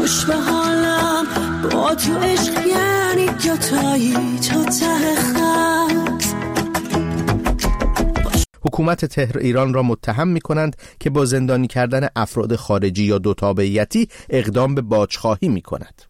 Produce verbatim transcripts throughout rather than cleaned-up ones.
خوش به حالم، با تو عشق یعنی دوتایی تا ته خط. حکومت تهران ایران را متهم می‌کنند که با زندانی کردن افراد خارجی یا دو تابعیتی اقدام به باج‌خواهی می‌کند.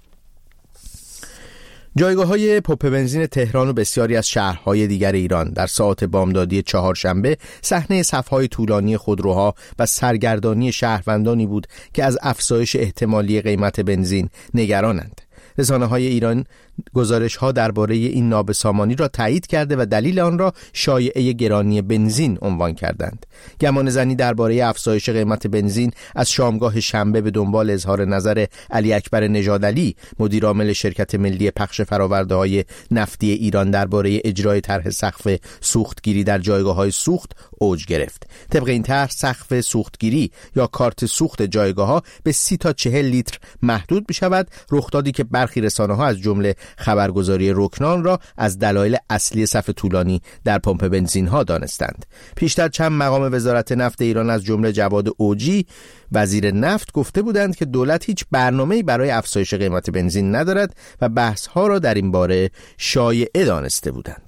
جایگاه‌های پمپ بنزین تهران و بسیاری از شهرهای دیگر ایران در ساعات بامدادی چهارشنبه صحنه صف‌های طولانی خودروها و سرگردانی شهروندانی بود که از افزایش احتمالی قیمت بنزین نگرانند. رسانه‌های ایران گزارش‌ها درباره این نابسامانی را تایید کرده و دلیل آن را شایعه گرانی بنزین عنوان کردند. گمانه‌زنی درباره افزایش قیمت بنزین از شامگاه شنبه به دنبال اظهار نظر علی اکبر نژادعلی، مدیر عامل شرکت ملی پخش فرآورده‌های نفتی ایران درباره اجرای طرح سقف سوختگیری در جایگاه‌های سوخت اوج گرفت. طبق این طرح سقف سوختگیری یا کارت سوخت جایگاه‌ها به سی تا چهل لیتر محدود می‌شود، رخدادی که برخی رسانه‌ها از جمله خبرگزاری رکنان را از دلایل اصلی صف طولانی در پمپ بنزین ها دانستند. پیشتر چند مقام وزارت نفت ایران از جمله جواد اوجی وزیر نفت گفته بودند که دولت هیچ برنامه‌ای برای افزایش قیمت بنزین ندارد و بحث ها را در این باره شایعه دانسته بودند.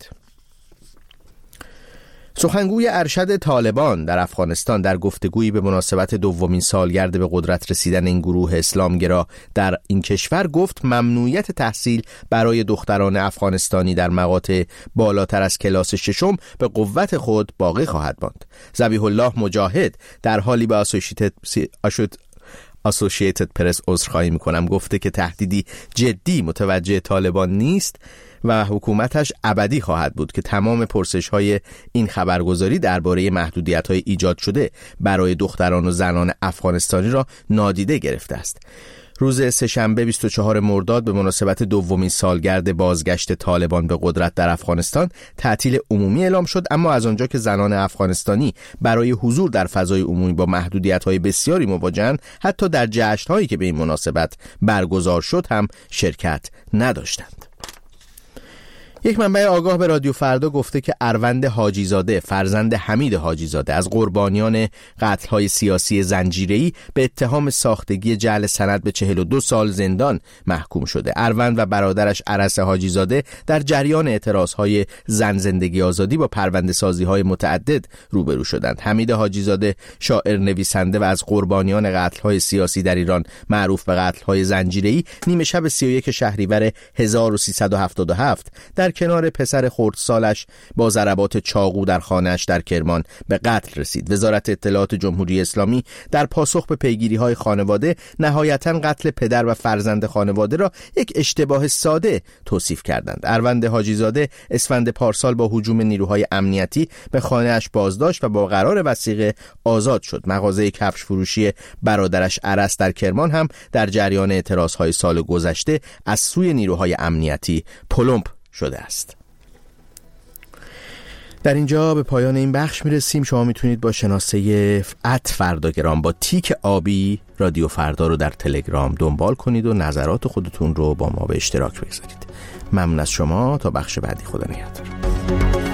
سخنگوی ارشد طالبان در افغانستان در گفتگویی به مناسبت دومین سالگرد به قدرت رسیدن این گروه اسلامگرا در این کشور گفت ممنوعیت تحصیل برای دختران افغانستانی در مقاطع بالاتر از کلاس ششم به قوت خود باقی خواهد ماند. ذبیح الله مجاهد در حالی به اسوسییتد پرس عذرخواهی میکنم گفته که تهدیدی جدی متوجه طالبان نیست و حکومتش ابدی خواهد بود که تمام پرسش‌های این خبرگزاری درباره محدودیت‌های ایجاد شده برای دختران و زنان افغانستانی را نادیده گرفته است. روز سه‌شنبه بیست و چهارم مرداد به مناسبت دومین سالگرد بازگشت طالبان به قدرت در افغانستان تعطیل عمومی اعلام شد، اما از آنجا که زنان افغانستانی برای حضور در فضای عمومی با محدودیت‌های بسیاری مواجه‌اند، حتی در جشن‌هایی که به این مناسبت برگزار شد هم شرکت نداشتند. یک منبع آگاه به رادیو فردا گفته که اروند حاجیزاده فرزند حمید حاجیزاده از قربانیان قتل‌های سیاسی زنجیره‌ای به اتهام ساختگی جعل سند به چهل و دو سال زندان محکوم شده. اروند و برادرش عرس حاجیزاده در جریان اعتراضهای زن زندگی آزادی با پرونده سازی‌های متعدد روبرو شدند. حمید حاجیزاده شاعر، نویسنده و از قربانیان قتل‌های سیاسی در ایران معروف به قتل‌های زنجیره‌ای نیمه شب سی و یک شهریور هزار و سیصد و هفتاد و هفت در کنار پسر خردسالش با ضربات چاقو در خانه‌اش در کرمان به قتل رسید. وزارت اطلاعات جمهوری اسلامی در پاسخ به پیگیری‌های خانواده نهایتاً قتل پدر و فرزند خانواده را یک اشتباه ساده توصیف کردند. اروند حاجیزاده اسفند پارسال با هجوم نیروهای امنیتی به خانه‌اش بازداشت و با قرار وثیقه آزاد شد. مغازه کفش فروشی برادرش عرس در کرمان هم در جریان اعتراضهای سال گذشته از سوی نیروهای امنیتی پلمپ شده است. در اینجا به پایان این بخش میرسیم. شما میتونید با شناسه ات فرداگرام با تیک آبی رادیو فردا رو در تلگرام دنبال کنید و نظرات خودتون رو با ما به اشتراک بگذارید. ممنون از شما. تا بخش بعدی، خدا نگهدار.